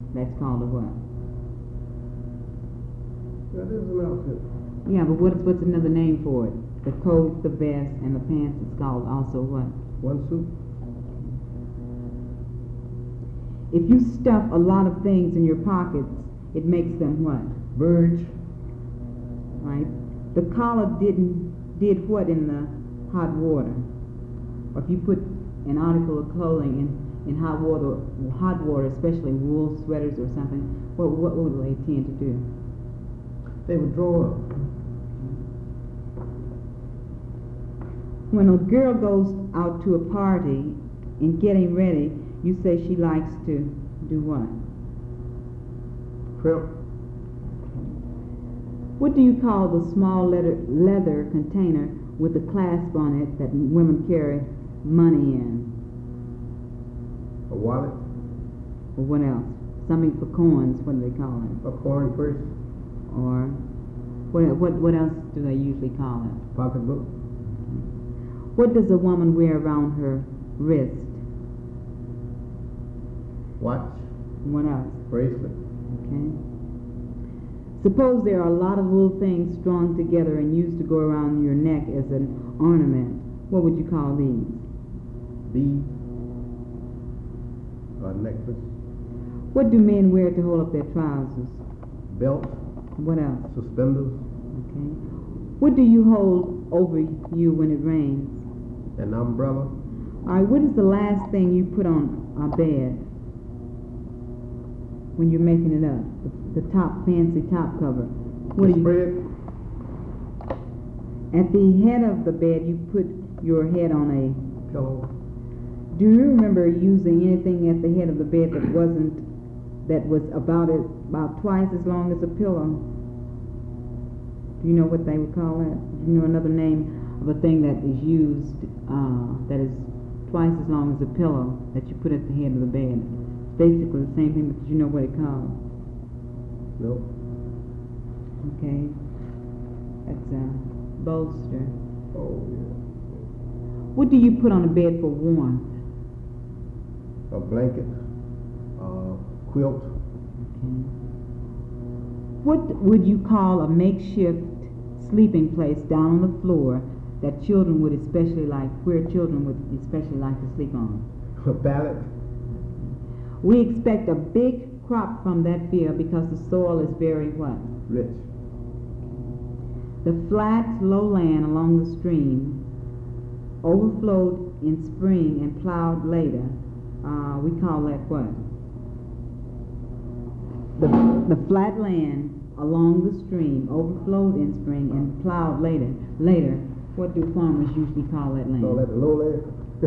That's called a what? That is an outfit. Yeah, but what's another name for it? The coat, the vest, and the pants is called also what? One suit. If you stuff a lot of things in your pockets, it makes them what? Verge. Right? The collar did what in the hot water? Or if you put an article of clothing in hot water, especially wool sweaters or something, what would they tend to do? They would draw up. When a girl goes out to a party and getting ready, you say she likes to do what? Crimp. What do you call the small leather container with a clasp on it that women carry money in? A wallet. Or what else? Something for coins, what do they call it? A coin purse. Or what else do they usually call it? Pocketbook. What does a woman wear around her wrist? Watch. What else? Bracelet. Okay. Suppose there are a lot of little things strung together and used to go around your neck as an ornament. What would you call these? Bead. A necklace. What do men wear to hold up their trousers? Belt. What else? Suspenders. Okay. What do you hold over you when it rains? An umbrella. All right, what is the last thing you put on a bed when you're making it up? The top, fancy top cover. What do you? Spread. At the head of the bed, you put your head on a Pillow. Do you remember using anything at the head of the bed that was about twice as long as a pillow? Do you know what they would call that? Do you know another name of a thing that is used that is twice as long as a pillow that you put at the head of the bed? It's basically the same thing, but you know what it called? Nope. Okay. That's a bolster. Oh, yeah. What do you put on the bed for warmth? A blanket. Quilt. Okay. What would you call a makeshift sleeping place down on the floor that children would especially like, where children would especially like to sleep on? A pallet. We expect a big crop from that field because the soil is very what? Rich. The flat, low land along the stream overflowed in spring and plowed later. We call that what? The flat land along the stream overflowed in spring and plowed later. What do farmers usually call that land? Call that the low land.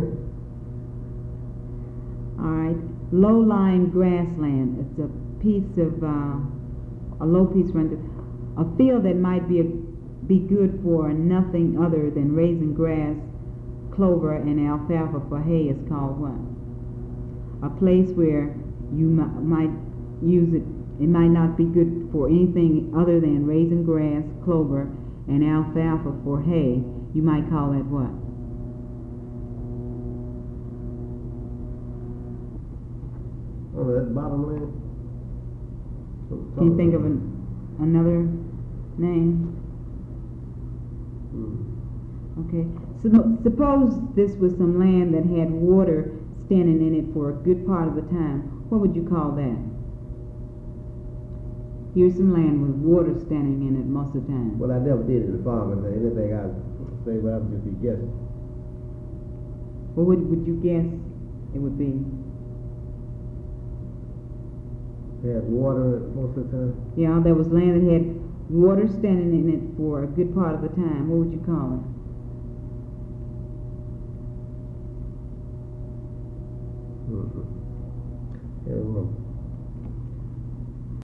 All right, low-lying grassland. It's a piece of a low piece rendered a field that might be good for nothing other than raising grass, clover, and alfalfa for hay is called what? A place where you might use it. It might not be good for anything other than raising grass, clover, and alfalfa for hay. You might call that what? Oh, that's bottom land. Can you think of another name? Okay. So, suppose this was some land that had water standing in it for a good part of the time. What would you call that? Here's some land with water standing in it most of the time. Well, I never did it in farming. Anything I say, well, I'll just be guessing. What would you guess it would be? It had water most of the time. Yeah, there was land that had water standing in it for a good part of the time. What would you call it? I don't know.